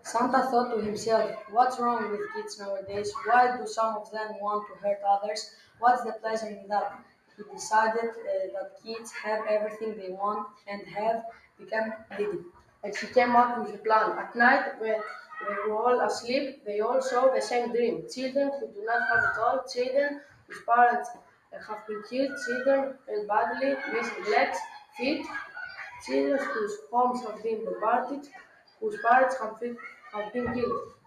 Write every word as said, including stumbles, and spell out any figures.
Santa thought to himself, what's wrong with kids nowadays? Why do some of them want to hurt others? What's the pleasure in that? He decided uh, that kids have everything they want and have become greedy. And he came up with a plan. At night, when they were all asleep, they all saw the same dream. Children who do not have it all, children whose parents have been killed, children hurt badly, missing legs, feet, children whose homes have been bombarded, whose parents have been, have been killed.